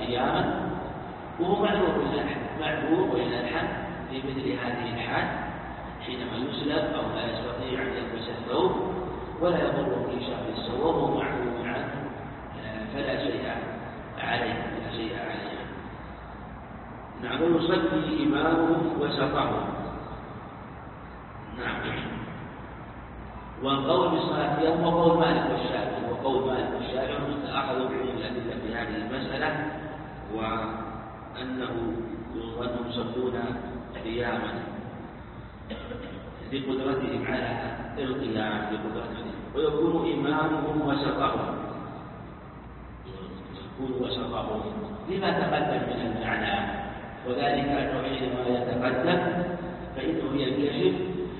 قياما، وهو معذور ويلحن في مثل هذه الحال حينما يسلب أو لا يستطيع أن يلبس الثوب ولا يضره في شهر السوء وهو معذور عنه فلا شيء عليه. نعم. ويصلي إمامه وسطه. نعم. والقول بالصلاة هو قول مالك والشافعي أخذوا بعموم الأدلة في هذه المسألة، وأنهم يصلون قياما لقدرتهم على القيام ويكون إمامهم وسطهم لما تقدم من المعنى، وذلك أنه حينما يتقدم فإنه ينكشف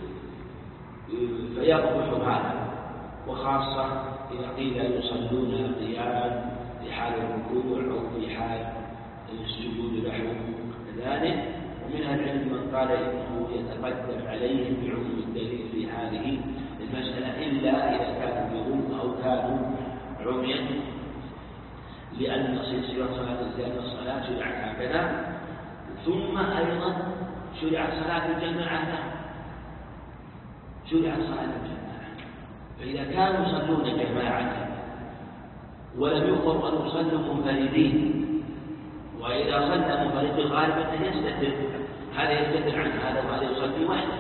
فيقبح هذا، وخاصة إذا قيل يصلون قياما في حال الركوع أو في حال السجود نحو ذلك. ومن العلم من قال إنه يتقدم عليهم بعموم الدليل في هذه المسألة إلا إذا كانوا بظلم أو كانوا عميا، لأن الصلاة شرعت هكذا. ثم أيضا شرعت صلاة الجماعة، فإذا كانوا يصلون جماعة ولم يؤمروا أن يصلوا منفردين، وإذا صلى منفرد غالبا يستتر، هذا يستتر عن هذا وهذا يصلي وحده.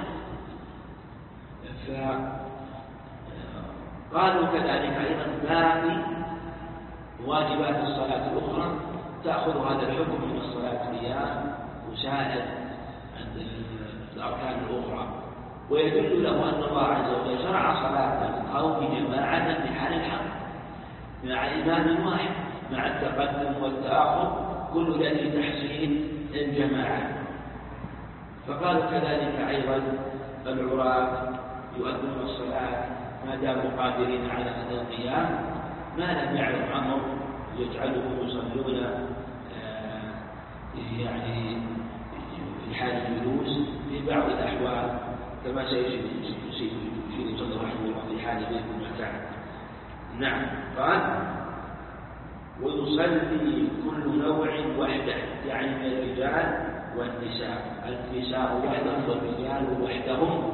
فقالوا كذلك أيضا باقي واجبات الصلاة الأخرى تأخذ هذا الحكم من الصلاة القيام وسائر الأركان الأخرى، ويدل له أن الله عز وجل شرع صلاة القوم جماعة في حال الحق مع إمام واحد مع التقدم والتأخر كل ذلك تحسين الجماعة. فقالوا كذلك أيضا العراة يؤذون الصلاة ما داموا قادرين على هذا القيام، ما لم يعلم أمر يجعلهم يصلون يعني في حال الجلوس في بعض الأحوال كما سيشير صلى الله عليه وسلم في حال بيت المكان. نعم. قال ويصلي كل نوع وحده، يعني من الرجال والنساء، النساء وحدهم والرجال وحدهم،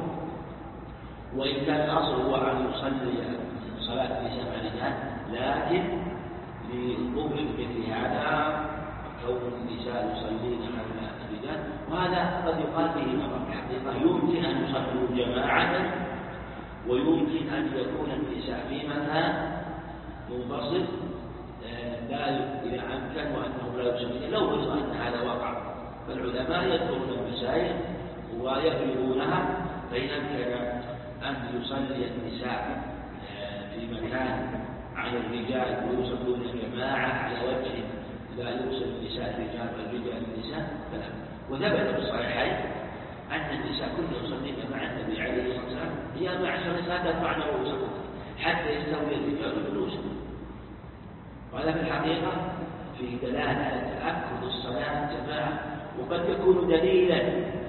وإن كان الأصل هو أن يصلي صلاة النساء مع الرجال، لكن لقبح مثل هذا كون النساء يصلين مع الرجال، وهذا قد يقال به نظر الحقيقة، يمكن أن يصلوا جماعة ويمكن أن يكون النساء في مكان منفصل لا إذا أمكن وأنهم لا يصلون، لو وجد أن هذا وقع فالعلماء يذكرون المسائل ويبلغونها، فإن أمكن أن يصلي النساء في مكان على الرجال ويصلون جماعة على وجه لا يوصل النساء الرجال والرجال النساء فلا. وثبت في الصحيحين أن النساء كن يصلين مع النبي عليه الصلاة والسلام يا معشر النساء ترفعن رؤوسكم حتى يستوي الرجال جلوسهم. وهذا في الحقيقة في دلالة على تأكد الصلاة جماعة، وقد يكون دليلا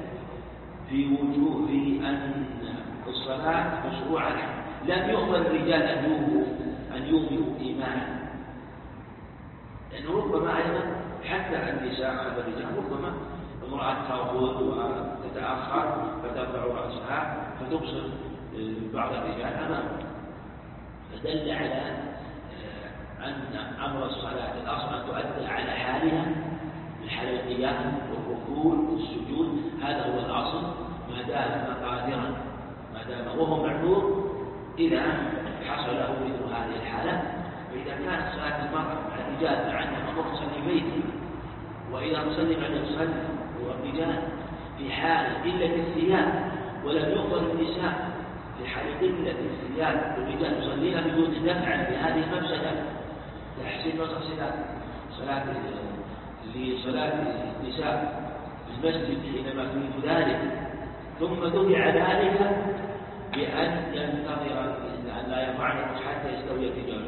في وجوه أن الصلاة مشروعة، لم يؤمر الرجال أن يومئوا إيمانا، لأنه ربما أيضا حتى النساء خلف الرجال ربما امرأة تأخذ وتتأخر فترفع رأسها فتبصر بعض الرجال أمامه، فدل على أن أمر الصلاة الأصل أن تؤدى على حالها من حال القيام والركوع والسجود، هذا هو الأصل ما دام قادرا، ما دام وهو معذور إذا حصل له مثل هذه الحالة. فإذا كانت صلاة المرأة مع الرجال مع أنها أمر تصلي بيته، وإذا تصلي مع يصلي والرجال في حال قلة الثياب ولم يؤمر النساء في حال قلة الثياب والرجال يصليها بدون دفع لهذه المفسدة تحسين وتحسين لصلاة النساء في المسجد حينما تريد ذلك، ثم دفع ذلك بأن ينتظر أن لا يفعل حتى يستوي الرجال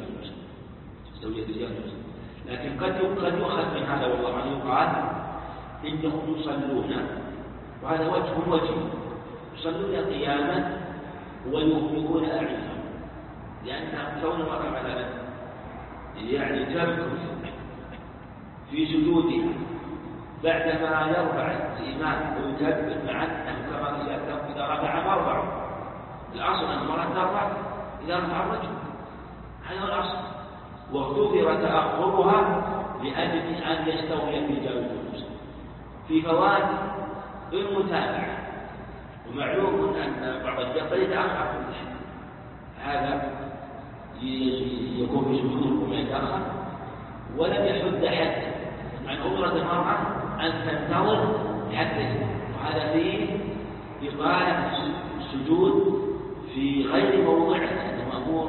لكن قد يؤخذ من هذا والله عنه يقال إنهم يصلون، وهذا وجه يصلون قياما ويغمضون أعينهم، لأن كون المرأة مثلا يعني تمكث في سجودها بعدما يرفع الإمام ويكبر مع أنه كما سيأتي إذا رفع فارفع. الأصل أن المرأة ترفع إذا رفع الرجل، هذا هو الأصل. واعتبر تأخرها لأجل أن يستوي الرجال والنساء في فوات المتابعة. ومعلوم أن بعض الجبل يتأخر كل شيء، هذا يكون في سجود ويتأخر ولم يحد حد. عن أمرة المرأة أن تنتظر حتى، وهذا فيه إطالة السجود في غير موضعه، لأنه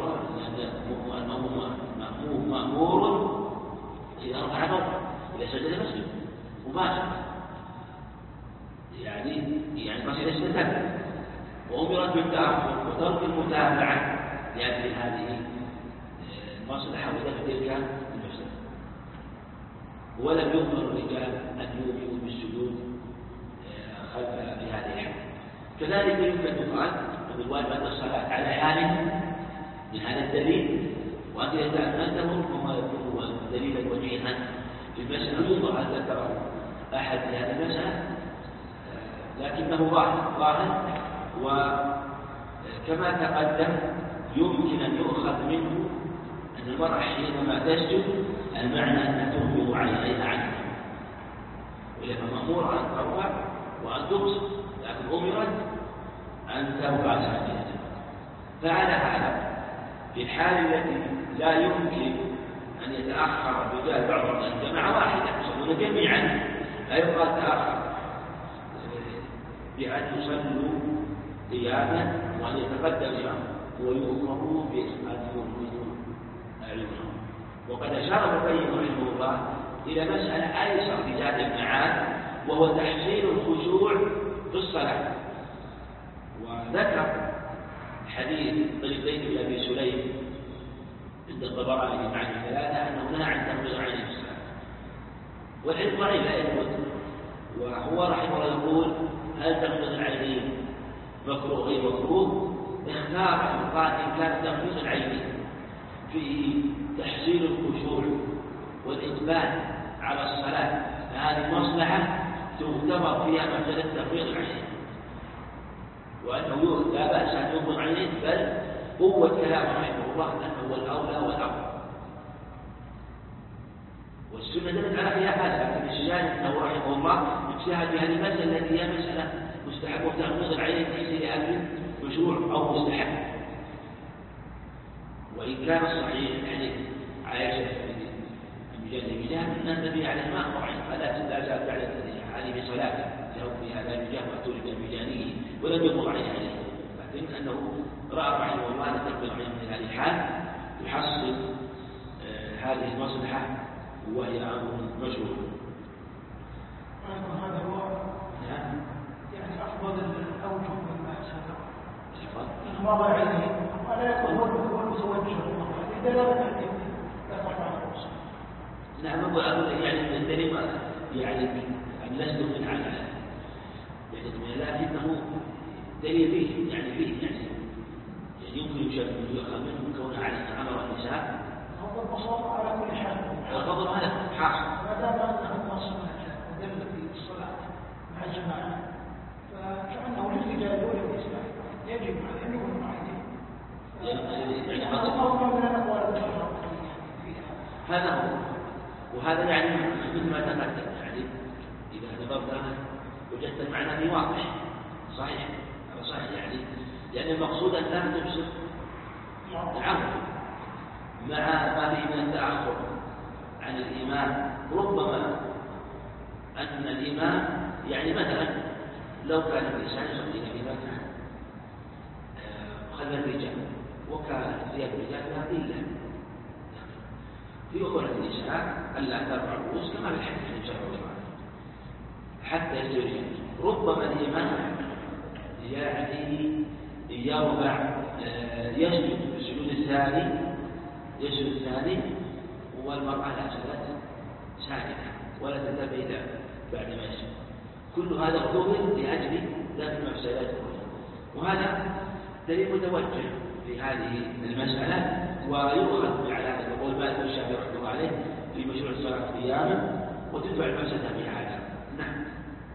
مأمور إذا رفع موضع إذا سجد مسجد مباشرة، يعني مسجد استتابع. وأمرت بالتأخر وترك المتابعة لأجل هذه المصلحة ودفع تلك المفسدة. ولم يؤمر الرجال أن يؤمنوا بالسجود خلفها في هذه الحالة. كذلك يمكن أن يقال بالواجب أن الصلاة على حال من هذا الدليل، وأن يتأمله وما يكون دليلا وجيها في المسألة. ينظر هل ذكره أحد في هذه المسألة، لكنه ظاهر. وكما تقدم يمكن أن يؤخذ منه أن المرأة حينما تسجد المعنى أنها تغمض عينيها عنه، وهي مأمورة أن ترفع وأن تبصر، لكن أمرت أن ترفع ساجدة. فعلى هذا في الحال التي لا يمكن أن يتأخر الرجال بعضهم عن جماعة واحدة يصلون جميعا، لا يقال تأخر بأن يصلوا قياما وأن يتقدم الإمام ويؤمروا بأن يؤمنوا أعينهم. وقد أشار ابن القيم رحمه الله إلى مسألة أيسر في زاد المعاد، وهو تحصيل الخشوع في الصلاة. وذكر حديث زيد بن أبي سليم عند الطبراني في معنى ثلاثة أنه نهى عن تغميض العين في الصلاة، والحديث ضعيف لا يثبت. وهو رحمه الله يقول هل تغميض العينين مكروه غير مكروه؟ اختار أن قال إن كان تغميض العينين في تحصيل الخشوع والإقبال على الصلاة فهذه مصلحة تغتبر فيها مسألة تغميض العينين، وأنه لا بأس أن يغمض عينيه، بل قوة كلام رحمه الله أنه هو الأولى والأفضل. والسنة دلت على خلافات، لكن الشجاع أنه رحمه الله اجتهد في هذه المسألة التي هي مسألة مستحب وتغميض العين ليس لأجل مشروع أو مستحب. وإن كان الصحيح حديث عائشة بجانب أن النبي عليه الصلاة والسلام لا زال بعد هذه بصلاته له في هذا الجاه وأتولد بجانبه ولم يقض عليه، لكن أنه رأى رحمه الله أن تغميض العين في هذه الحال يحصل هذه المصلحة وهي أمر مشروع. هذا هو يعني أفضل الأوجه مما سبق. إغماض عينيه ولا يكون هو المتوجه إذا لا تحديد لا ترفع الرأس. نعم، يعني الدليل يعني أن لست من على يعني لكنه دليل فيه يعني يمكن يؤخذ منه كونه على أمر النساء. هو البساطة على كل حال. الفضل هذا حاصل. ما دام أنها الصلاة ودل في الصلاة مع الجماعة فكأنه للرجال وللنساء يجب على أن يكون معين. يعني أفضل من الأقوال الأخرى فيها. هذا هو، وهذا يعني مثل ما تقدم، يعني إذا نظرت وجدت المعنى فيه واضح صحيح، هذا صحيح يعني، لأن المقصود أن لا تبصر العمل مع ما فيه من التأخر عن الإمام. ربما أن الإمام يعني مثلا لو كان الإنسان يصلي في مكان خلف الرجال وكان ثياب الرجال لها قلة، في أخرى النساء ألا ترفع الرؤوس كما في الحديث إن شاء الله حتى يستوي. ربما الإمام يعني يرفع يسجد في السجود الثاني والمرأة لا زالت ساجدة ولا تنتبه بعد ما يسجد. كل هذا اعتبر لأجل ذات المفسدات، وهذا دليل متوجه في هذه المسألة. ويؤخذ على هذا القول مالك والشافعي رحمه الله عليه في مشروع الصلاة قياما وتدفع المفسدة بهذا. نعم.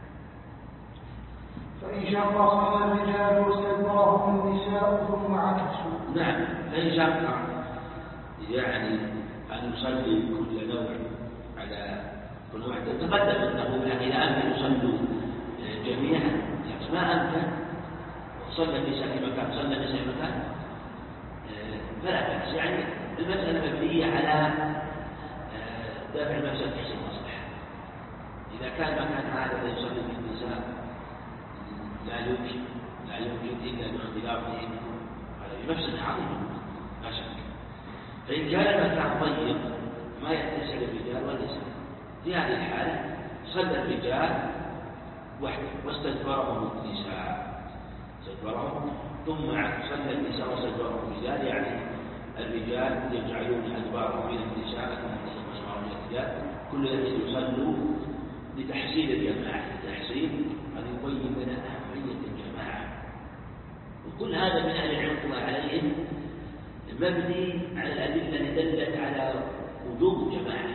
فإن شق صلى الرجال واستكبرهم النساء ثم عكسوا. نعم، فإن شق يعني أن يصلي كل نوع على كل واحدة. تقدم أنه إذا أمكن يصلوا جميعا، يعني ما أمكن صلى في مكان صلى في مكان فلا بأس. يعني المسألة مبنية على دافع المفسدة تحصيل المصلحة. إذا كان مكان عادة يصلي فيه النساء لا يمكن إلا باختلافهم، هذا مفسدة عظيمة لا شك. فإن كان المكان ضيق ما يتسع للرجال والنساء، في هذه الحالة صلى الرجال وحده واستدبرهم النساء، ثم صلى النساء واستدبرهم الرجال، يعني الرجال يجعلون أدبارهم من النساء ثم يصلون من الرجال، كل ذلك يصلوا لتحصيل الجماعة، لتحصيل أن يبين لنا أهمية الجماعة. وكل هذا من أهل العلم عليهم مبني على الأدلة التي دلت على وجوب الجماعة،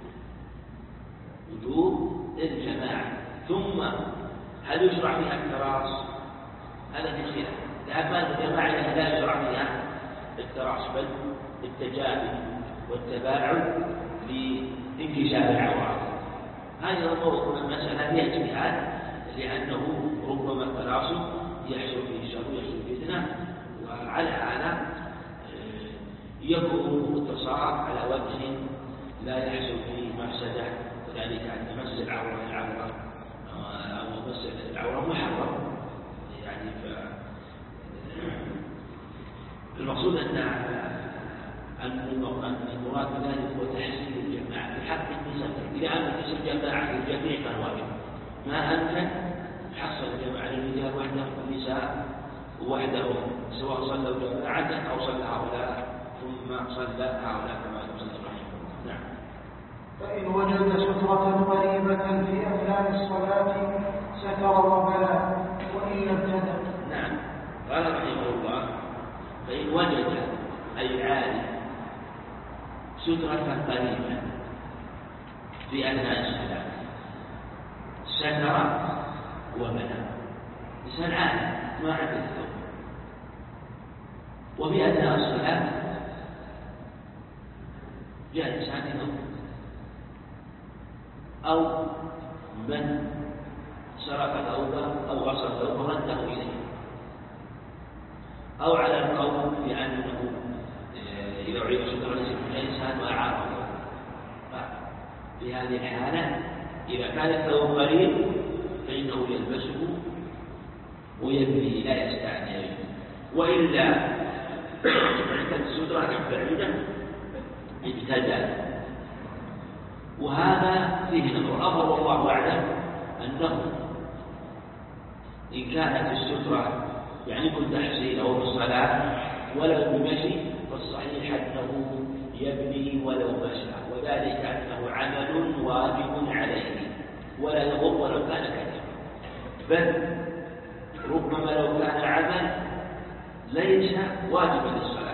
وجوب الجماعة. ثم هل يشرع فيها التراص؟ هذا في خلاف. لأن الجماعة لا يشرع فيها التراص، بل التجابي والتباعد لانكشاف العورات. هذا الموضوع المسألة فيها اجتهاد، لأنه ربما التراص يحصل فيه الشر ويحصل فيه فتنة، وعلى هذا يكون التصارف على وجه لا يحصل فيه مفسدة، وذلك أن مس العورة أو مس العورة محرم. يعني المقصود أن المراد بذلك هو تحسين الجماعة في حق النساء. إذا أمكن الجماعة للجميع كان واجب، ما أمكن حصل الجماعة للرجال وحدهم والنساء وحدهم، سواء صلوا جماعة أو صلى هؤلاء ثم صلى هؤلاء كما يصلي رحمه. نعم. فإن وجد سترة قريبة في أثناء الصلاة ستر وبلى، وإن ابتدأ. نعم. قال رحمه الله: فإن وجد أي عالم سترة قريبة في أثناء الصلاة ستر وبلى. إنسان عالم ما عنده الثوب، وفي أثناء الصلاة جاء إنسان ينظر، أو من سرق ثوبه أو غصب ثوبه رده إليه، أو على القول بأنه إذا أعيد ستر الإنسان وأعاره. في هذه الحالة إذا كان الثوب قريب فإنه يلبسه ويبني لا يستعني، وإلا كانت السترة بعيدة ابتدأ. وهذا فيه نظر. أمر والله أعلم أنه إن كانت السترة يعني كل تحصيل أو بالصلاة ولو بمشي، فالصحيح أنه يبني ولو مشى، وذلك أنه عمل واجب عليه ولا يضر ولو كان كثيرا، بل ربما لو كان عمل ليس واجبا للصلاة،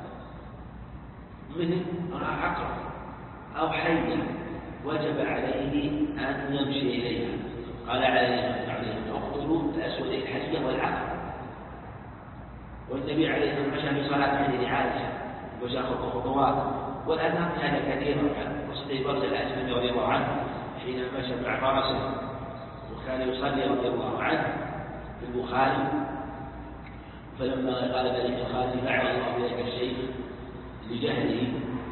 مثل عقرب أو حية وجب عليه أن يمشي إليها. قال عليه اقتلوا الأسود الحية والعقرب. والنبي عليه الصلاة والسلام مشى في صلاة حديث عائشة ومشى خطوات، والأثار في هذا كثيرة. وصدي برز الأسلمي رضي الله عنه حين مشى مع فرسه وكان يصلي رضي الله عنه في البخاري، فلما قال ذلك الخالد فعل الله ذلك الشيء لجهله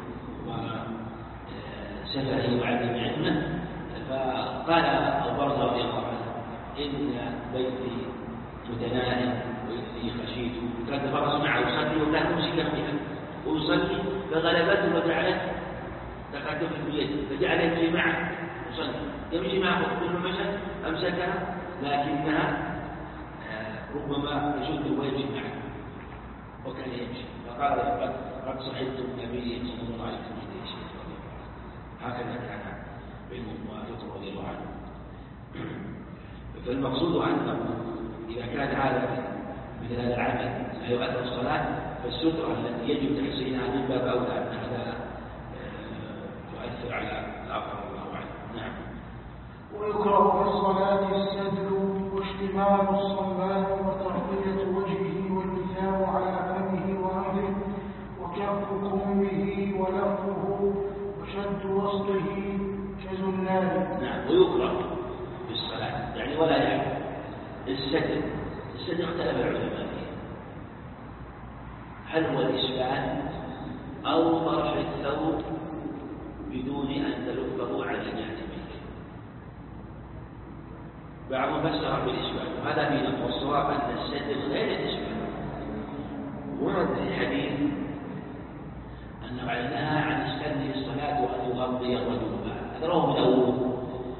وسفهه وعدم علمه، فقال أبو برزة رضي الله عنه: إن بيتي متناهي وإني خشيت. كان الفرس معه يصلي وكان ممسكا بها ويصلي، فغلبته وجعلت تقدم بيده فجعل يمشي معه يصلي، يمشي معه كل مشى أمسكها، لكنها ربما يشد ويمشي معه وكان يمشي. فقال: قد صحبت النبي صلى الله عليه وسلم. هكذا كان بينه موافق رضي الله عنه. فالمقصود أنه إذا كان هذا مثل هذا العمل لا يؤثر الصلاة، فالسترة التي يجب تحسينها من باب أولى أنها لا تؤثر على الآخر. الله أعلم. نعم. الصلاة السدل واشتمال الصلاه وتغطية وجهه والكتاب على فمه وأنفه وكف كمه ولفه وشد وسطه كزناد. نعم. ويكره في الصلاة يعني ولا يحب السدل اختلف العلماء فيه هل هو الإسبال أو طرح الثوب بدون أن تلفه على جانبه. بعضهم فسر بالإسبال وهذا في الصواب أن السدل غير الإسبال. ورد في حديث أنه نهى عن استني الصلاة وأن يغطي الرجل بعد. هذا رواه من أول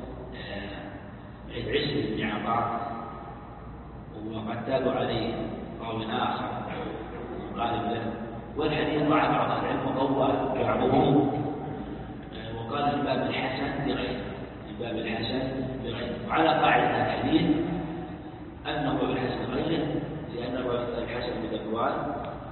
عيسى بن عطاء وقد تاب عليه راو آخر قال له والحديث ضع بعض العلم وقوى بعضهم وقال من باب الحسن بغيره وعلى قاعدة الحديث أنه بالحسن بغيره لأنه الحسن بذكوان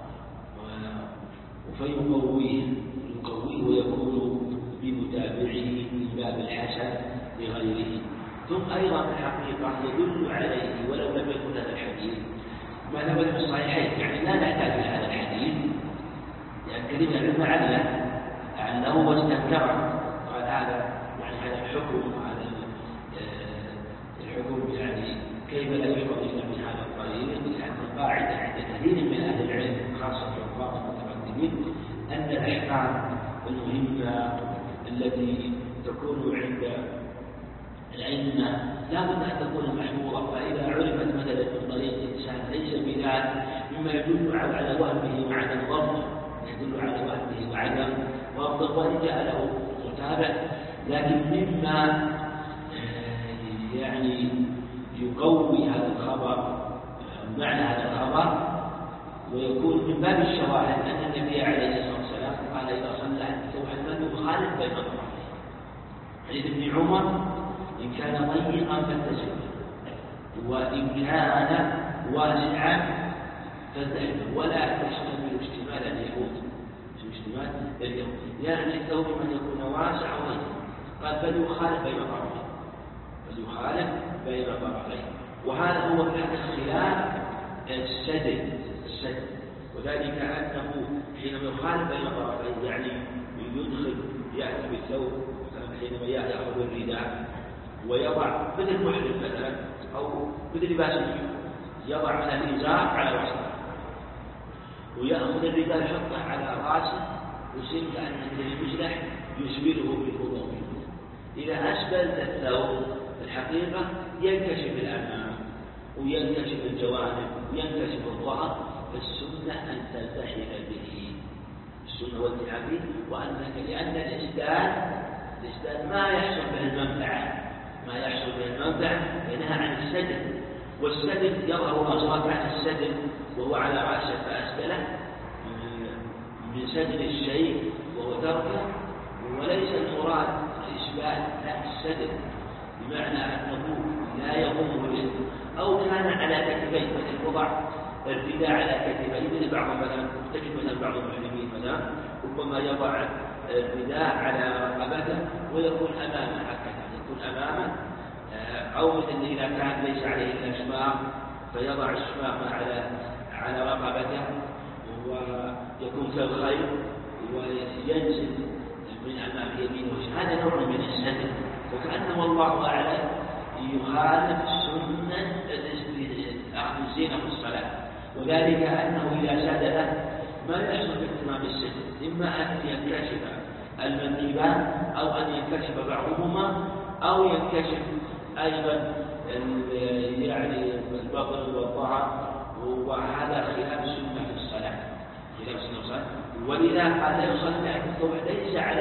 فيقويه ويكون بمتابعه من باب الحسن بغيره. ثم أيضا الحقيقة يدل عليه ولو لم يكن هذا الحديث ما ثبت في الصحيحين يعني لا نحتاج إلى هذا الحديث لأن كلمة العلم عنه واستنكره قال هذا يعني هذا الحكم يعني كيف لا يحفظ إلا من هذا الطريق لأن القاعدة عند كثير من أهل العلم خاصة العلماء المتقدمين أن الأحكام المهمة التي تكون عند العلم لا بد أن تكون محفوظة. فإذا عرفت مثلا من طريق الإنسان ليس بذلك مما يدل على وهمه وعدم ضبطه وإن جاء له متابع لكن مما يعني يقوي هذا الخبر معنى هذا الخبر ويكون من باب الشواهد أن النبي عليه الصلاة والسلام قال إذا صلى أحدكم يخالف بين الطرفين. حديث ابن عمر إن كان ضيقا فاتسعه وإن كان واسعا فازدحمه ولا تشتمل اشتمال اليهود يعني الثوب من يكون واسع وضيق قال فليخالف بين طرفين وهذا هو خلاف السدل وذلك أنه حينما يخالف بين طرفين يعني يأتي بالثوب حينما يأخذ الرداء ويضع مثل محرم مثلا أو مثل لباس يضع من الإزار على رأسه ويأخذ الرداء يحطه على رأسه ويصير كأن المجلح يسبله بالوضوء. إذا أسبل الثوب الحقيقة ينكشف الأمام وينكشف الجوانب وينكشف الظهر فالسنة أن تلتحم به السنة والتحام به لأن الإسدال ما يحصل به المنفعة ينهى عن السدل والسدل يظهر ما صار عن السدل وهو على رأسه فأسدله من سدل الشيء وهو تركه وليس المراد الإسبال لا السدل بمعنى أنه لا يقوم بالإسبال أو كان على كتفيه مثل وضع الرداء على كتفيه مثل بعض مثلا تجد مثلا بعض المسلمين مثلا ربما يضع الرداء على رقبته ويكون أمامه أو مثل إذا كان ليس عليه إلا شماغ فيضع الشماغ على رقبته ويكون كالخيل وينزل من أمام يمينه هذا نوع من السدل وكأنه الله أعلم يخالف سنة أخذ الزينة في الصلاة وذلك أنه إذا سدل ما يحصل باهتمام السدل إما أن ينكشف المنكبان أو أن ينكشف بعضهما أو ينكشف أيضا يعني البطن والظهر وهذا خلاف السنة في الصلاة ولذا قال يصلي الثوب ليس على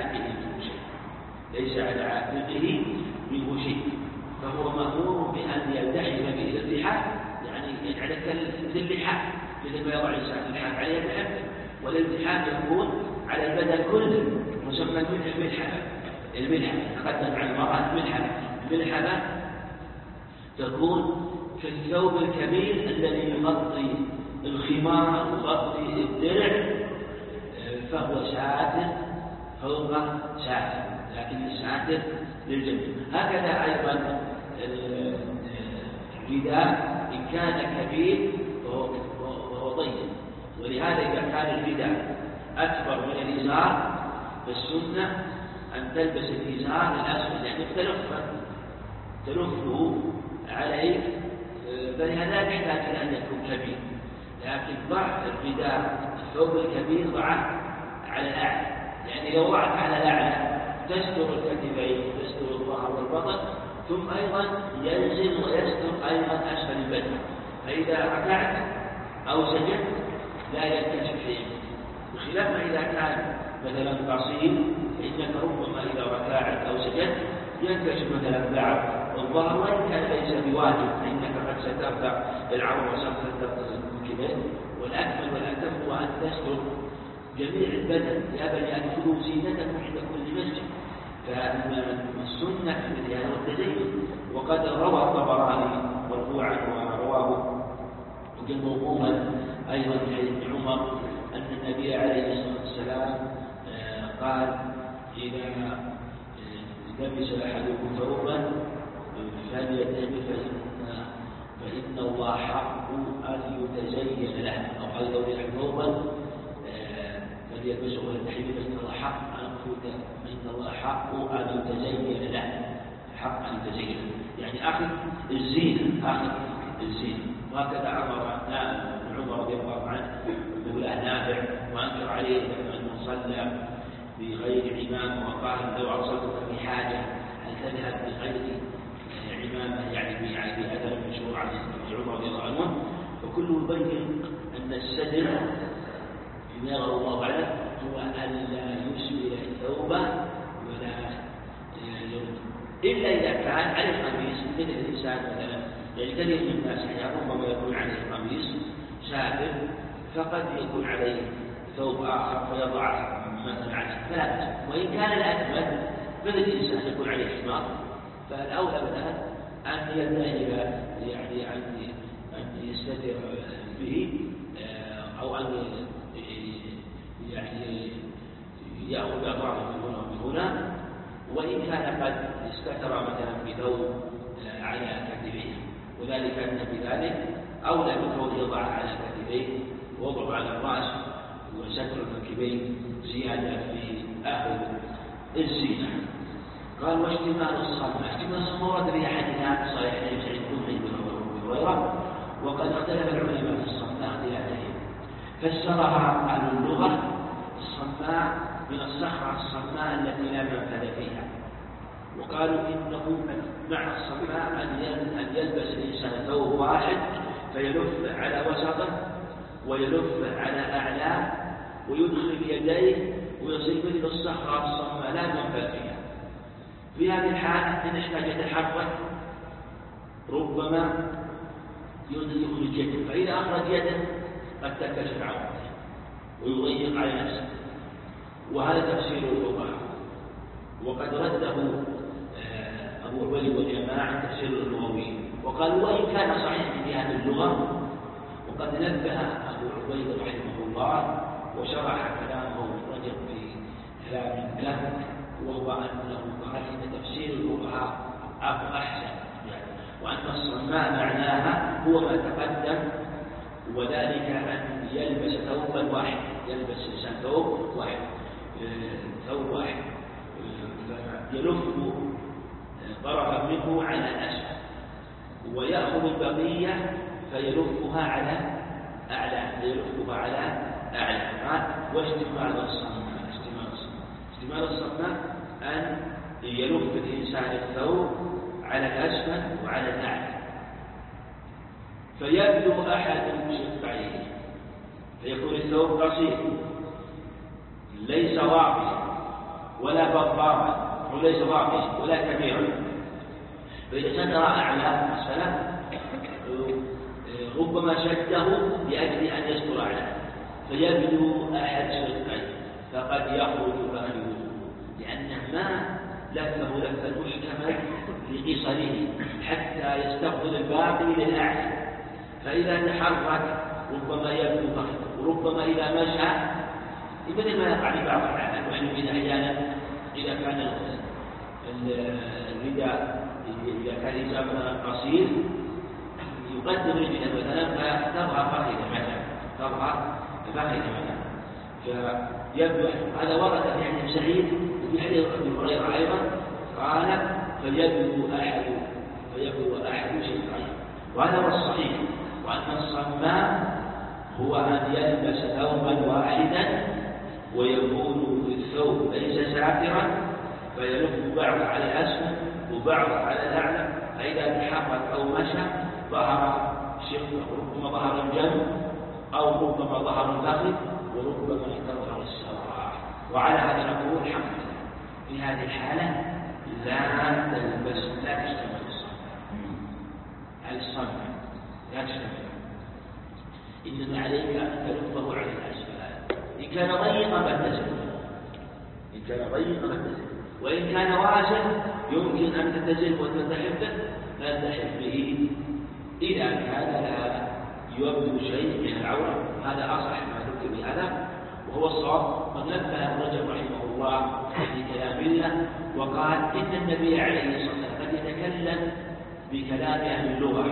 عاتقه منه شيء فهو مأمور بأن يلتحم به اللحاف يعني على اللحاف مثل ما يضع الإنسان اللحاف عليه اللحاف والالتحاف يكون على البدن كله مسمى الملحفة تقدم عن المرأة الملحفة تكون كالثوب الكبير الذي يغطي الخمار ويغطي الدرع فهو ساتر فوق ساتر لكن الساتر للجميع. هكذا أيضا الرداء إن كان كبير فهو ضيق، ولهذا إذا كان الرداء أكبر من الإزار فالسنة أن تلبس الإزار الأسود، يعني تلفه عليك، فلهذا يحتاج أن يكون كبير، لكن ضع الرداء الثوب الكبير ضعه على الأعلى، يعني لو ضعت على الأعلى تستر الكتفين وتستر الظهر والبطن، ثم أيضا ينزل ويستر أيضا أسفل البدن، فإذا ركعت أو سجدت لا ينكشف شيء، بخلاف ما إذا كان مثلا قصير فإنك ربما إذا ركعت أو سجدت ينكشف مثلا بعض الظهر، وإن كان ليس بواجب فإنك قد سترت العورة وسترت الكبد، والأكمل والأتم هو أن تستر جميع البدن، يا بني أدخلوا زينتكم عند كل مسجد، فالسنة في مثل هذا والتزين. وقد روى الطبراني مرفوعا ورواه موقوفا أيضا في حديث عمر أن النبي عليه الصلاة والسلام قال: إذا لبس أحدكم ثوبا فليتهم فإن الله حق أن يتزين له، أو قال: لو لبس ثوبا فليلبسه وليتحل، فإن الله حق أن يتزين له، حق أن يتزين، يعني أخذ الزينة، وهكذا أمر عمر رضي الله عنه مولاه نافع وأنكر عليه أنه صلى بغير إمام، وقال: لو أرسلتك في حاجة هل تذهب بغير إمامة، يعني بأثر مشهور عن عمر رضي الله عنه. فكله يبين أن السدر فيما يرى الله عنه هو أن لا يسبل الثوب ولا يرد، إلا إذا كان عليه قميص مثل الإنسان مثلا، يعني كثير من الناس ربما يكون عليه قميص سابق فقد يكون عليه ثوب آخر فيضعه مثلا عليه، فلا بأس. وإن كان الأكمل مثل الإنسان يكون عليه حمار، فالأولى مثلا أن يذهب يعني أن يستتر به، أو أن يعني يأخذ بعضه من هنا ومن هنا، وإن كان قد استتر مثلا بثوب على كتفيه، وذلك أن بذلك أولى من كونه يضع على كتفيه ووضع على الرأس وستر المنكبين زيادة في آخر الزينة. قال: واشتمال الصمة ورد به حديثان صحيحين سعيد بن هريرة، وقد اختلف العلماء في الصماء اختلافين، فسرها أهل اللغة الصماء من الصخرة الصماء التي لا منفذ فيها، وقالوا إنه معنى الصماء أن يلبس الإنسان ثوب واحد فيلف على وسطه ويلف على أعلاه ويدخل يديه ويصير مثل الصخرة الصماء لا منفذ فيها. في هذه الحالة إن احتاج يتحرك ربما يخرج يده، فإذا أخرج يده قد تنكشف عورته ويضيق على نفسه، وهذا تفسير الفقهاء، وقد رده أبو عبيد والجماعة تفسير اللغويين، وقالوا: وإن كان صحيح في هذه اللغة، وقد نبه أبو عبيد رحمه الله وشرح كلامه رجب في كلام له، وهو أنه قال إن تفسير الفقهاء أحسن، وأن الصماء معناها هو ما تقدم، وذلك أن يلبس ثوبا واحد، يلبس الإنسان ثوب واحد يلف طرفا منه على الأسفل ويأخذ البقية فيلفها على أعلى، واستعمال الصماء أن يلف الإنسان الثوب على الأسفل وعلى الأعلى، فيبدو أحد شقيه، فيكون الثوب قصير ليس واقعا ولا بطارا، وليس واقعا ولا كبيرا، فإذا ستر أعلى أسفله ربما شده لأجل أن يستر أعلاه، فيبدو أحد شقيه فقد يخرج فخذه، لأنه ما لفه لفا محكما لقصره حتى يستقبل الباقي للأعلى، فإذا تحرك ربما يبدو فخذه، وربما إذا مشى مثل ما يقع لبعض العالم، يعني أحيانا إذا كان إذا كان إزار قصير يقدم رجلا مثلا فتظهر فخذه مثلا فيبدو هذا ورد في حديث سعيد وفي حديث أبي هريرة أيضا قال فيبدو أحد شيئين، وهذا هو الصحيح، وأن الصمام هو أن يلبس ثوبا واحدا ويكون الثوب ليس ساترا فيلف بعض على الأسفل وبعض على الأعلى، فإذا تحرك أو مشى ظهر شق، ربما ظهر الجنب أو ربما ظهر الفخذ وربما تظهر السراء. وعلى هذا نقول الحمد لله في هذه الحالة لا تشتمل الصمم لا تشتمل، إنما عليك أن تلفه على الأسفل. إن كان ضيقا فاتزل، وإن كان واسع يمكن أن تتزل وتتحف فالتحف به إذا كان لا يبدو شيء من العورة. هذا أصح ما ذكر بهذا وهو الصواب. قد نبه الرجل رحمه الله في كلام الله وقال إن النبي عليه الصلاة والسلام قد يتكلم بكلام أهل اللغة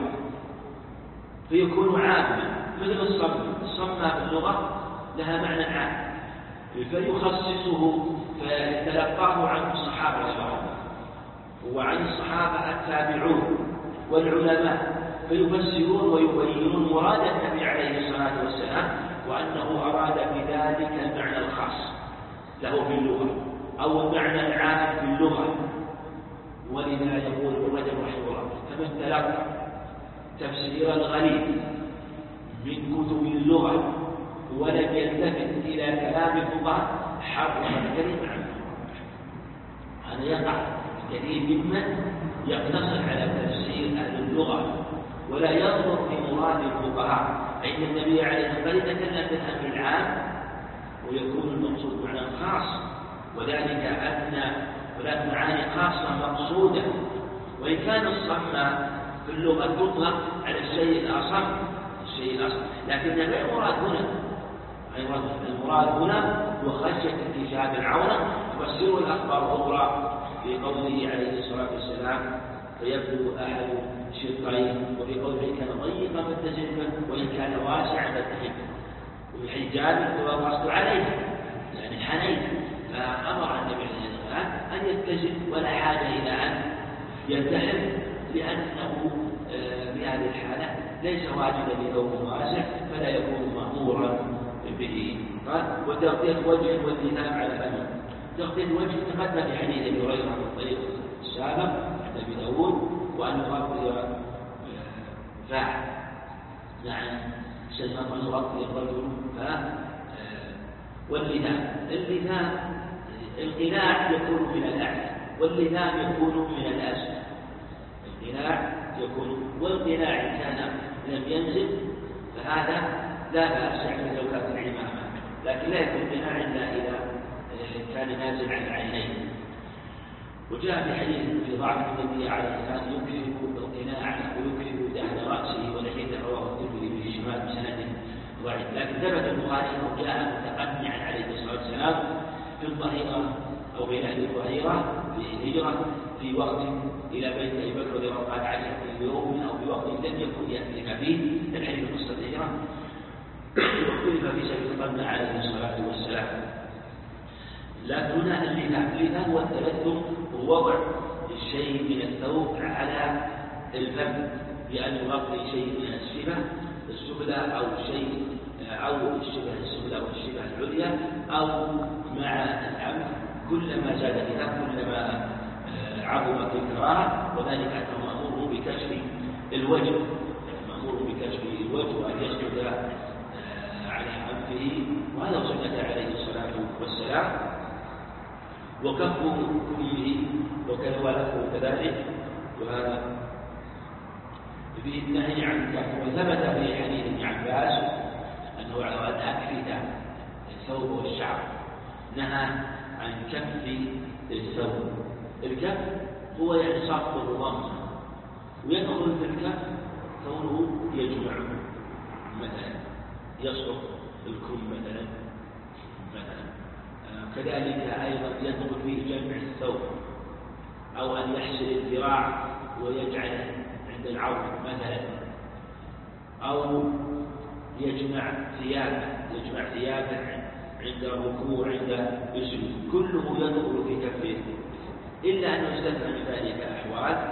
فيكون عاما مثل الصمة في اللغة لها معنى عام فيخصصه فيتلقاه عن الصحابة الكرام وعن الصحابة التابعون والعلماء فيفسرون ويبينون مراد النبي عليه الصلاة والسلام وأنه أراد بذلك المعنى الخاص له في اللغة أو المعنى العام في اللغة. ولذا يقول الرجل رحمه الله فمن تلقى تفسير الغريب من كتب اللغة ولم يلتفت إلى كلام الفقهاء حرم الكلمة عنه. هذا يقع كثير ممن يقتصر على تفسير أهل اللغة ولا ينظر في مراد الفقهاء، فإن النبي عليه الصلاة والسلام يتكلم بالأمر العام ويكون المقصود معنى خاص، وذلك أن هناك معاني خاصة مقصودة. وإن كان الصمم في اللغة تطلق على الشيء الأصم لكن غير مراد هنا. المراد هنا هو خشية انكشاف العورة. تفسر الأخبار الأخرى في قوله عليه الصلاة والسلام فيبدو أحد شقين، وفي قوله كان ضيقا فاتزل وإن كان واسعا فاتحف، وفي حجاب فوقصت عليه يعني حنيت، فأمر النبي عليه الصلاة والسلام أن يتزل ولا حاجة إلى أن يلتحف لأنه في هذه الحالة ليس واجبا لثوب واسع فلا يكون مأمورا به. قال وتغطية وجه والإناء على فمه. تغطية الوجه تقدم في حديث أبي هريرة في الطريق السابق عند أبي داود وأن يغطي فاه سيما أن يغطي الرجل فاه واللثام. القناع يكون من الأعلى واللثام يكون من الأسفل. القناع يكون والقناع إن كان لم ينزل فهذا لا بأس يعني لو كانت العمامة، لكن لا يكون قناع إلا إذا كان نازل عن العينين. وجاء في حديث في ضعف النبي عليه الصلاة والسلام يكره القناع ويكره دهن رأسه ولحيته، رواه الترمذي في الشمال بسند ضعيف، لكن ثبت البخاري أنه جاء متقنعا عليه الصلاة والسلام في الظهيرة أو بين أهل الظهيرة في الهجرة في وقت إلى بيت أبي بكر رضي الله تعالى عنه في يوم أو في وقت لم يكن يأتينا فيه الحديث قصة الهجرة واختلف في سبيل القرن عليه الصلاة والسلام. لكن هنا اللثام هو التلثم ووضع الشيء من الثوب على الفم بأن يغطي شيء من السفلى أو شيء أو الشبه السفلى أو الشبه العليا أو مع الأنف. كلما زاد اللثام كلما عظم في الكراهة، وذلك أنه مأمور بكشف الوجه وأن يسجد على أنفه، وهذا سنة عليه الصلاة والسلام. وكف كله وكذلك كذلك، وهذا فيه النهي عن الكف. وثبت في حديث ابن عباس أنه على أن أكفت الثوب والشعر نهى عن كف الثوب. الكف هو يعني صاحب الضم، ويدخل في الكف كونه يجمع مثلا يصرف الكم مثلا كذلك أيضا يدخل فيه جمع الثوب أو أن يحسر الذراع ويجعله عند العظم مثلا، أو يجمع ثيابه عند الركوع عند السجود، كله يدخل في كفه، إلا أنه يستثنى من ذلك أحوال،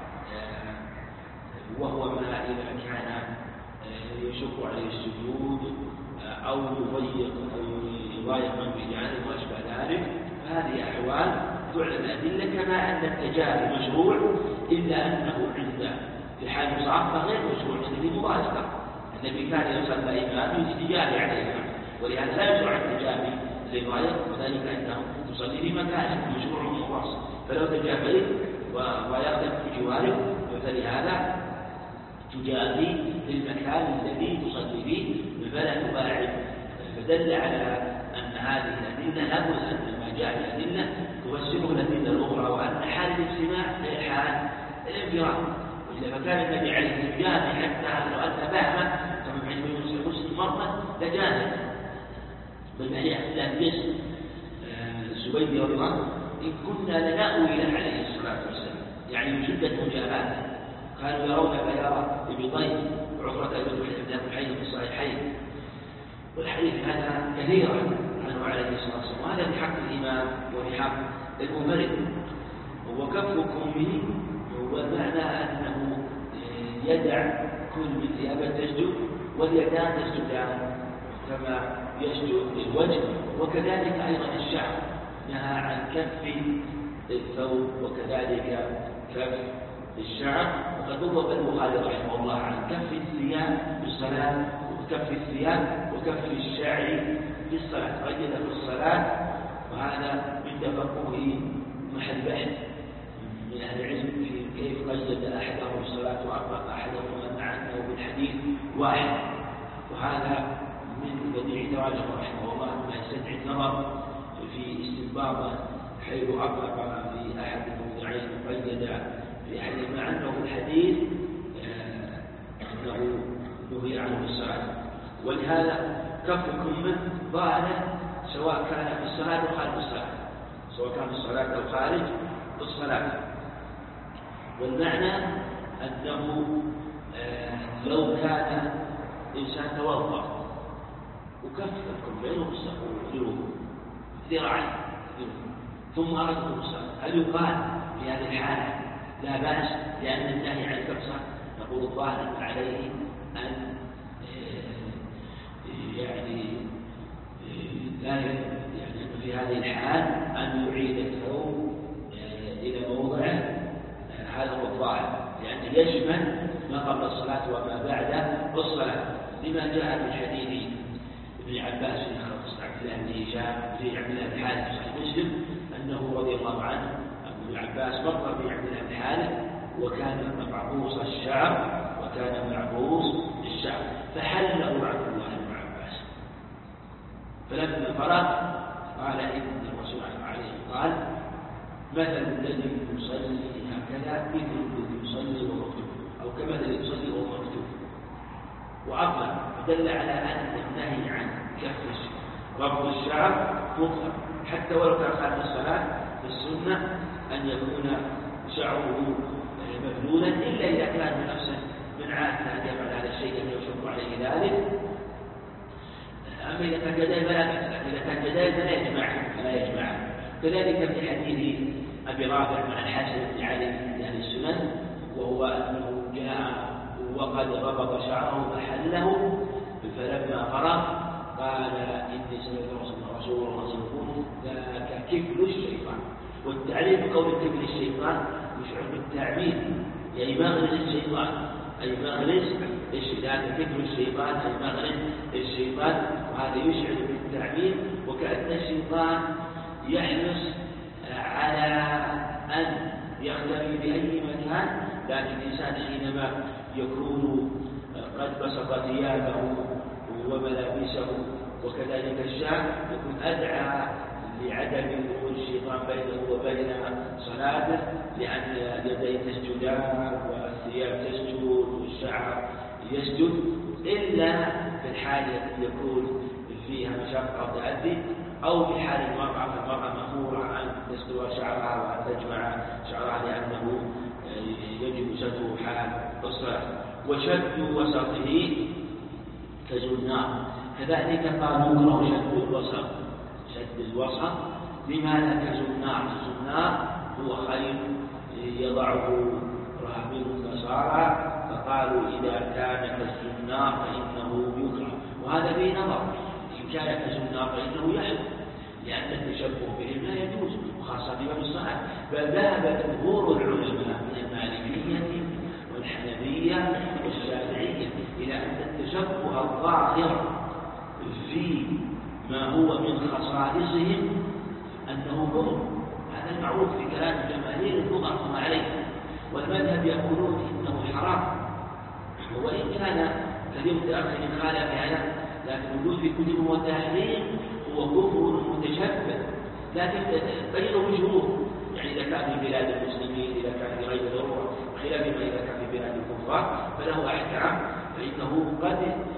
وهو ما إذا كان يشق عليه السجود أو يضيق من بجانب وأشبه ذلك، فهذه أحوال تعلم أدلة، كما أن التجاري مشروع، إلا أنه عند في حال مصعب غير مشروع لأنه مباشرة. النبي كان يصلى إمام يتجاري على الإمام، ولهذا لا يشرع التجاري للغاية، وذلك أنه تصلي في مكان مشروع مخصص، فلو تجافيت ويقدم في جواره فلهذا تجافي للمكان الذي تصلي فيه فلا تباعد. فدل على أن هذه الأدلة لابد أن ما جاء الأدلة تفسره الأدلة الأخرى، وأن حال الاجتماع هي حال الانفراد. وإذا فكان النبي عليه الصلاة حتى لو أنت فاهمه كما في مسلم مرة لجانب، بل هي أحداث الزبيدي رضي الله عنه إن كنا لنأوي إلى عليه الصلاة والسلام، يعني من شدة مجاباته كانوا يرون بيار ابطين وعفرة ابن الحي في الصحيحين، والحديث هذا كثيرا عنه عليه الصلاة والسلام، وهذا بحق الإمام وبحق المنفرد. وكفكم به والمعنى أنه يدع كل من ثيابه تسجد، واليدان تسجدان كما يسجد للوجه، وكذلك أيضا الشعر نهى عن كف الثوب وكذلك كف الشعر. وقد ضرب البخاري رحمه الله عن كف الثياب في الصلاة، وكف الثياب وكف الشعر في الصلاة، قيد في الصلاة، وهذا من تفقه محل بحث من أهل العلم في كيف قيد أحدهم الصلاة وأطلق أحدهم ومنع عنه بالحديث واحد، وهذا من بديع تراجم رحمه الله ما يستدعي النظر في استنباطه، حيث أطلق في أحد الموضعين قيد في أحد ما عنه الحديث أنه نهي عنه الصلاة. ولهذا كفكم منه ظاهرا سواء كان في الصلاة أو خارج الصلاة، سواء كان في الصلاة أو خارج الصلاة. والمعنى أنه لو كان إنسان توضأ وكفكم بينه وجنوبه ذراعين ثم أرادكم الصلاة، هل يقال في هذه الحالة لا بأس لأن النهي عن الكفصة؟ نقول الظاهر عليه أن يعني لا يعني في هذه الحال أن يعيد الثوب إلى موضعه، هذا هو الظاهر، لأنه يشمل ما قبل الصلاة وما بعد الصلاة، لما جاء في حديث ابن عباس في خص عبد الله بن هشام في عبد الله بن حارث في صحيح مسلم أنه رضي الله عنه ابن عباس مر في عبد الله بن حارث وكان معبوس الشعر فحله عبد الله بن عباس، فلما فرغ قال إن الرسول عليه قال مثل الذي يصلي هكذا مثل الذي يصلي وهو مكتوب، أو كمثل الذي يصلي وهو مكتوب، وأفضل، فدل على أن النهي عن كف ربط الشعر مطلق حتى ولو كان خارج الصلاة، فالسنة أن يكون شعره مبلولا إلا إذا كان نفسا من عادة أن يفعل هذا الشيء أن يشق عليه ذلك. أما إذا كان جدال فلا بأس، إذا كان جدال فلا يجمع. كذلك في حديث أبي رافع مع الحسن بن علي من أهل السنن، وهو أنه جاء وقد ربط شعره فحله، فلما فرغ قال إني سمعت رسول الله يقول ذاك كفل الشيطان. والتعليل بقول كفل الشيطان يشعر بالتعبير، يعني مغرز الشيطان، أي مغرز ذاك كفل الشيطان أي مغرز الشيطان، وهذا يشعر بالتعبير وكأن الشيطان يحرص على أن يختفي بأي مكان، لكن الإنسان حينما يكون قد بسط ثيابه وملابسه وكذلك الشعر يكون أدعى لعدم وجود الشيطان بينه وبين صلاته، لأن اليدين تسجدان والثياب تسجد والشعر يسجد، إلا في الحالة التي يكون فيها مشقة وتأذي، أو في حال المرأة، فالمرأة مأمورة أن تستر شعرها وأن تجمع شعرها لأنه يجب ستر حال الصلاة. وشد وسطه كزنار، كذلك قال يكره شد الوسط. شد الوسط لماذا كزنار؟ الزنار هو خيط يضعه راهبين النصارى، فقالوا إذا كان كالزنار فإنه يكره، وهذا فيه نظر. إن كان كالزنار فإنه يحرم، لأن التشبه بهم لا يجوز، وخاصة في باب الصلاة. بل ذهب جمهور العلماء من المالكية والحنفية والشافعية إلى أن التشبه الظاهر في ما هو من خصائصهم أنه كفر. هذا المعروف في كلام جماهير اللغة هم عليه، والمذهب يقولون إنه حرام. وإن كان كثير متأخر خالف هذا، لكن وجود في كتب وتحريم هو كفر متشبه، لكن غير مشهور. يعني إذا كان في بلاد المسلمين، إذا كان في غير ضرورة، خلاف ما إذا كان في بلاد الكفار فله أحكام، فإنه قد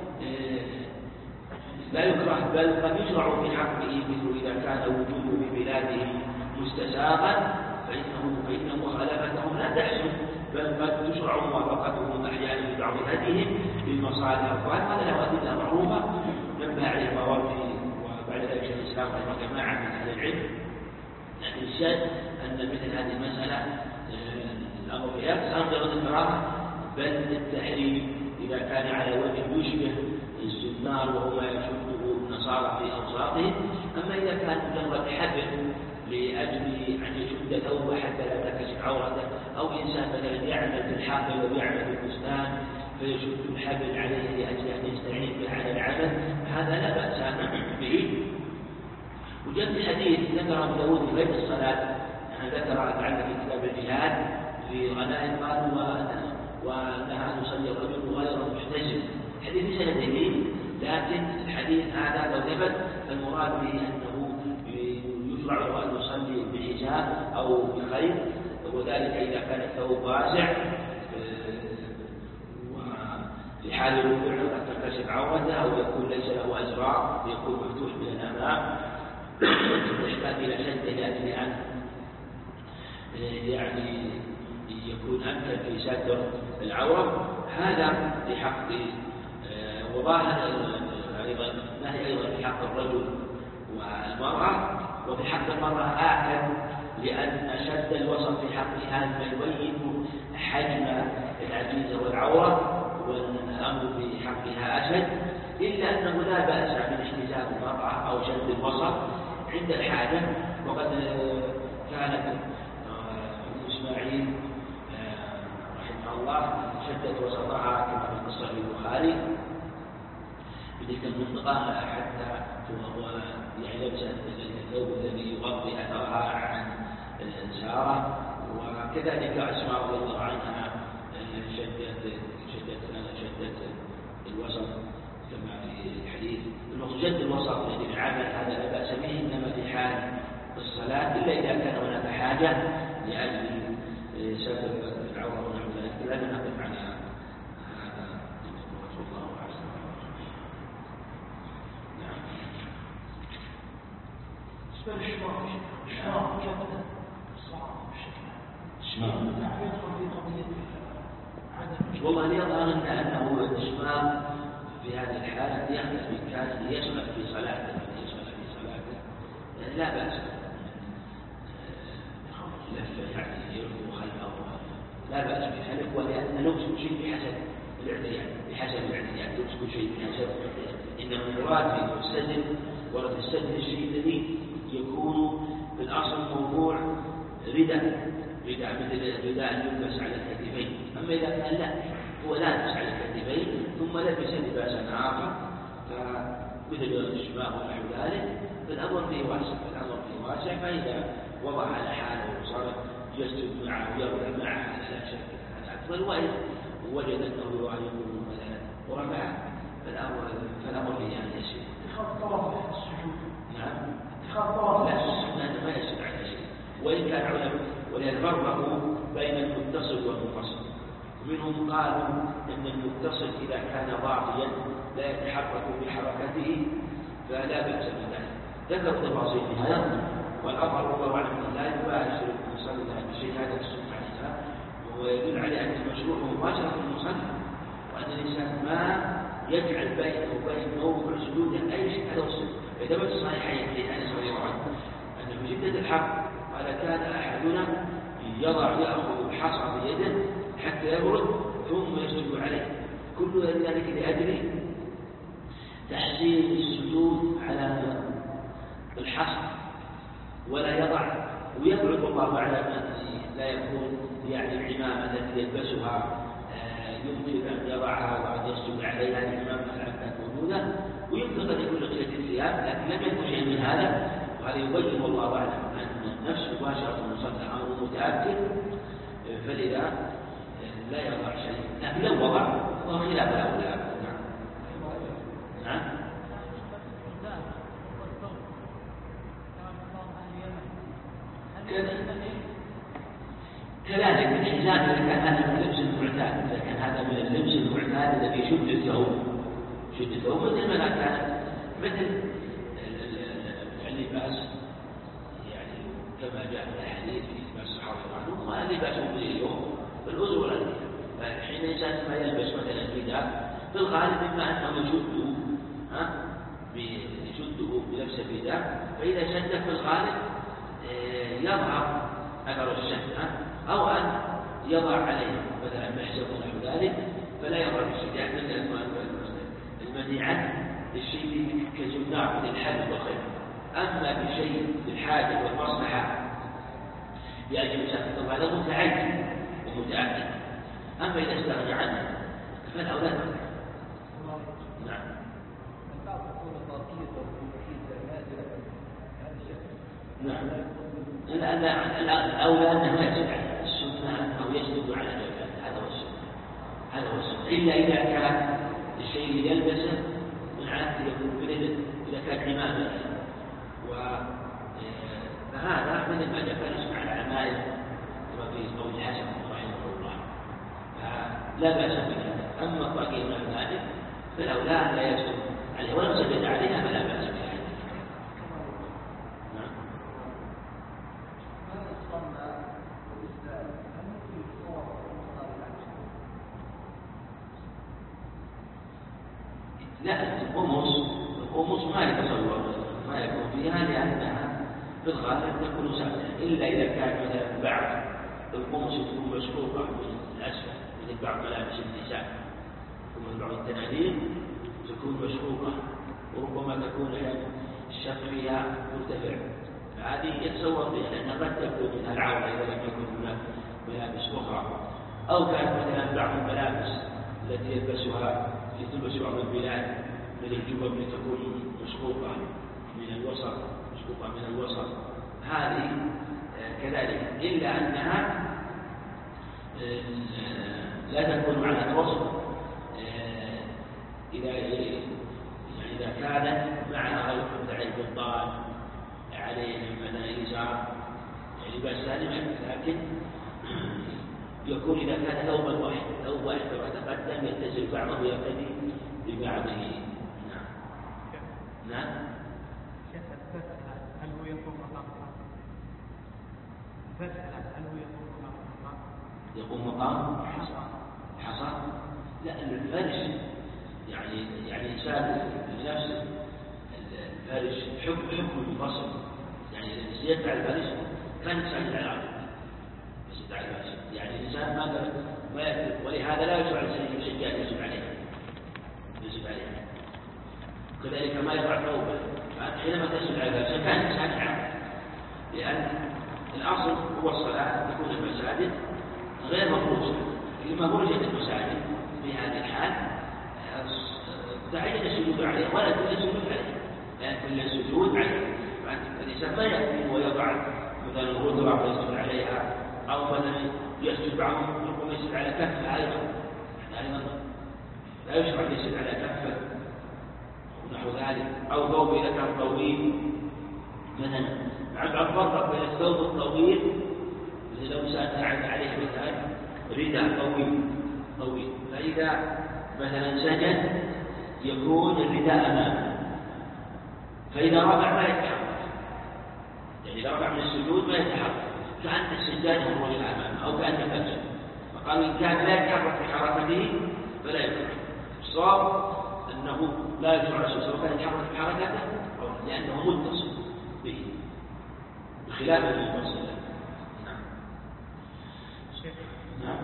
لا يكره، بل قد يشرع في حقه، مثل إذا كان وجوده في بلاده مستساغا فإن مخالفتهم لا تحسن، بل قد تشرع موافقتهم أحيانا في بعض هديهم للمصالح الظاهرة. هذا له أدلة معروفة نبه عليه المواردي، وبعد ذلك شيخ الإسلام رحمه جماعة من أهل العلم. لكن الشاهد أن مثل هذه المسألة الأمر فيها لا مجرد الكراهة، بل التحريم إذا كان على وجه يشبه الزنار وهو ما يشده النصارى في أوساطهم. أما إذا كان مجرد حبل لأجل أن يشد ثوبه حتى لا تكشف عورته، أو إنسان مثلا يعمل في الحقل ويعمل في البستان فيشد الحبل عليه لأجل أن يستعين به على العمل، هذا لا بأس به. وجاء في حديث ذكر أبو داود في غير الصلاة، ذكر لعل في كتاب الجهاد في غنائم، قالوا وأنها أن يصلي الرجل غير محتجب. حديث سندين، لكن الحديث هذا لو ثبت فالمراد به أنه يشرع له أن يصلي بحجاب أو بخيط، وذلك إذا كان الثوب واسع وفي حال الركوع قد تنكشف عورته، أو يكون ليس له أزرار يكون مفتوح من الأمام تحتاج إلى شدة لأجل أن يعني يكون أمكن في ستر العورة. هذا في حق وظاهر أيضا نهي أيضا في حق الرجل والمرأة، وفي حق المرأة آكد، لأن شد الوسط في حقها ما يبين حجم العجيزة والعورة، والأمر في حقها أشد، إلا أنه لا بأس من احتجاب المرأة أو شد الوسط عند الحاجة. وقد كانت إسماعيل رحمه الله شدت وسطها كما في قصة البخاري في تلك المنطقة حتى يعني لبس الثوب الذي يغطي أثرها عن سارة. وكذلك أسماء رضي الله عنها شدت الوسط كما في الحديث. شد الوسط الذي العمل هذا لا بأس به، إنما في حال الصلاة، إلا إذا كان هناك حاجة لأجل ستر العورة ونحو ذلك. لأننا نقف على هذا رسول الله عليه وسلم. نعم. بالنسبة للشمار جابت الصعب الشمار يدخل في قضية عدم. والله يظهر أنه الشمار في هذه الحالة يخلف بإمكانه يشغل في صلاته، يعني لا بأس لف يعني يرفو خلفه، لا بأس بذلك، ولأن لبس شيء بحسب الاعتياد لبس كل شيء بحسب الاعتياد. إنما المراد في السجن ورد السجن الشيء الذي يكون في الأصل موضوع رداء مثل رداء يلبس على الكتفين. أما إذا كان لا هو لابس على الكتفين ثم لبس لباسا آخر فمثل الشماغ ونحو ذلك، فالأمر فيه واسع. فإذا وضع على حاله وصار يسجد معه ويركع معه لا شك هذا أكمل، وإن وجد أنه يعلمه مثلا ورفع فالأمر فيه أن يسجد. اتخاذ طرف السجود. نعم. اتخاذ طرف لا السجود ما يسجد على شيء، وإن كان علماء ولأن فرقوا بين المتصل والمنفصل. منهم قالوا أن المتصل إذا كان ضاغيا لا يتحرك بحركته فلا بأس بذلك، ذكر تفاصيل هذا، والأظهر والله أعلم أنه لا يباشر المصلى بشيء هذا السنة على الإنسان، ويدل على أن المشروع هو مباشرة المصلى، وأن الإنسان ما يجعل بينه وبين موضع سجوده أي شيء. هذا هو السنة. فثبت الصحيحين حديث أنس رضي الله عنه أن في شدة الحر قال كان أحدنا يأخذ الحصى بيده حتى يبرد ثم يسجد عليه، كل ذلك لأجل تحسين السجود على الحصى، ولا يضع ويبعد الله أعلم أن لا يكون يعني العمامة التي يلبسها يمكن أن يضعها وأن يسجد عليها العمامة التي موجودة، ويمكن أن يكون لقية الثياب، لكن لم يكن شيء من هذا. وهذا يبين والله أعلم أن نفس مباشرة المصلى أمر متأكد، فلذا لا يضع شيء، لكن لو وضع فهو خلاف الأولى. نعم. كذلك الحزام إذا كان هذا من اللبس المعتاد، إذا كان هذا من اللبس المعتاد الذي شد الثوب مثل ما كان مثل اللباس، يعني كما جاء في الحديث في لباس الصحابة عنهم، ما لباسهم اليوم بالأذن ولا اليد. حين الإنسان ما يلبس مثلا رداء في الغالب إما أنه يشده بنفس الرداء، فإذا شد في الغالب يظهر أثر الشد، أو أن يضع عليه مثلا محزق ونحو ذلك فلا يضع بالشدة، مثل المنهي عنه الشيء كجناح من الحل والخير. أما بشيء بالحاجة والمصلحة بأجل مسافة هذا متعين ومتأكد. أما إذا استغنى عنه فالأولاد نعم. نعم. الأولى أنه يسجد على السنة أو يسجد على جبل، هذا هو السنة، إلا إذا كان الشيء اللي يلبسه من عادة يكون بردد، إذا كان عمامة فهذا مثل ما جاء يسمع العمائل كما في قول الحسن رحمه الله، فلا بأس بهذا. أما الطاقية من ذلك فالأولى لا يسجد عليها، ولو سجد عليها فلا بأس بها. لا، القمص ما يكون فيها لأنها في الغالب تكون سهلة، إلا إذا كان مثلا بعض القمص تكون مشقوقة من الأسفل مثل بعض ملابس النساء ومن بعض التنانين تكون مشقوقة وربما تكون الشق فيها مرتفع، فهذه يتصور بها لأنها قد تكون منها العورة إذا لم يكن هناك ملابس أخرى، أو كانت مثلا بعض الملابس التي يلبسها في بعض البلاد من الجبب لتكون مشقوقة من الوسط، هذه كذلك، إلا أنها لا تكون على الوسط إذا كانت معها غير متعب بالطال عليه مثلا إزار لباس سالم، لكن يكون إذا كان ثوب واحد كما تقدم يتصل بعضه ويقتدي ببعضه. نعم. هل هو يقوم مقام يقوم مقام حصى؟ لا، الفرش يعني إنسان بنفسه الفرش حكم منفصل، يعني الذي يفعل الفرش كان يساعد على العقل يعني الإنسان ما يكذب، ولهذا لا يشرع الإنسان يشجع يجب عليها. كذلك ما يضع ثوبه حينما تسجد على ذلك كان الإنسان عام، لأن الأصل هو الصلاة تكون المساجد غير مفروشة، لما فرجت المساجد في هذه الحال تعين السجود عليه ولا كل السجود عليه، لأن كل السجود عليه، فالإنسان ما يأتي ويضع مثلا الغدرة ويسجد عليها، أو مثلا يسجد بعضهم يقوم يسجد على كفه أيضا لا يشرع أن يسجد على كفه ونحو ذلك، أو ثوب إذا كان طويل مثلا. بعد فرق بين الثوب الطويل إذا لو سأل عليه مثلا رداء طويل، فإذا مثلا سجد يكون الرداء أمامه، فإذا رفع ما يتحمل يعني إذا رفع من السجود ما يتحرك كأن السجاد هو الأمام أو كأن فجر، فقالوا إن كان لا يتحرك في حركته فلا يكره. الصواب أنه لا يجوز على سواء كان يتحرك في حركته أو لأنه متصل به بخلاف المنفصل. نعم. نعم.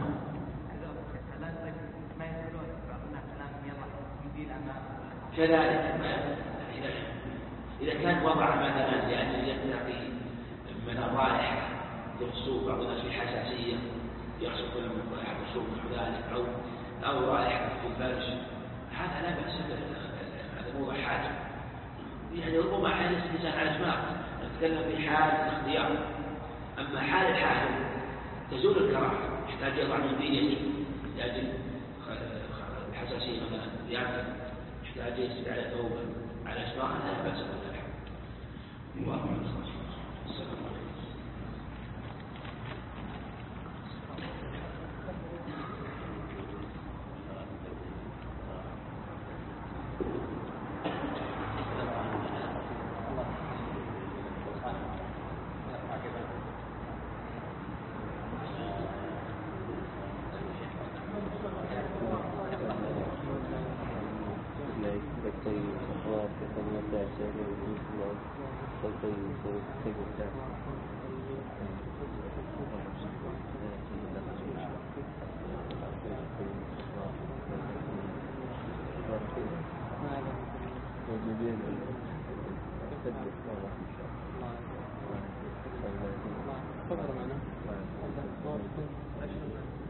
كذلك إذا كان وضع مثلا لأن يتقي من الرائحة يحصل بعض الناس بحساسية يحصل كل من رائحة الصوت ذلك أو رائحة في الفرش، هذا لا بأس به، هذا موضع حاجة. يعني ربما حال الإنسان على أسماء نتكلم في حال الاختيار، أما حال الحاجة تزول الكراهة، يحتاج يضع من بيده لأجل الحساسية مثلا يأكل، يحتاج يسجد على ثوبه على أسماء لا بأس به. الله أعلم. السلام عليكم. تفضل معنا.